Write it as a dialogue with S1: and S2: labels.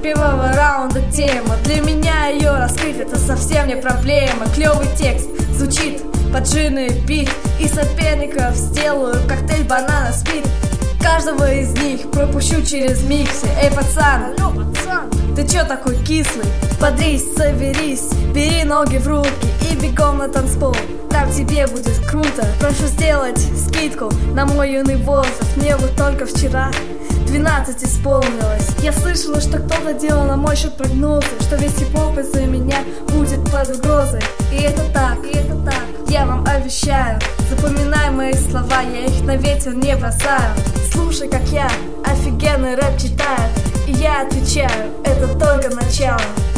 S1: первого раунда тема. Для меня ее раскрыть это совсем не проблема. Клевый текст звучит под джин и бит, и соперников сделаю коктейль банана спит. Каждого из них пропущу через миксы. Эй, пацан, ты чё такой кислый? Бодрись, соберись, бери ноги в руки и бегом на танцпол. Там тебе будет круто. Прошу сделать скидку на мой юный возраст. Мне вот только вчера 12 исполнилось. Я слышала, что кто-то делал на мой счет прогнозы, что весь хип-хоп из-за меня будет под угрозой. И это так, я вам обещаю. Запоминай мои слова, я их на ветер не бросаю. Слушай, как я офигенный рэп читаю, и я отвечаю, это только начало.